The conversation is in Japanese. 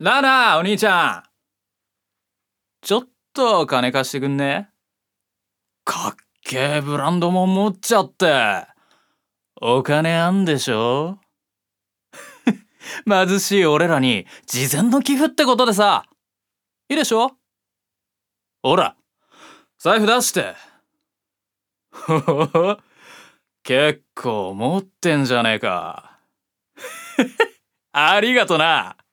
なあなあ、お兄ちゃん。ちょっと金貸してくんね？かっけえブランドもん持っちゃって。お金あんでしょ？貧しい俺らに事前の寄付ってことでさ。いいでしょ？ほら、財布出して。ほほほ、結構持ってんじゃねえか。ありがとな。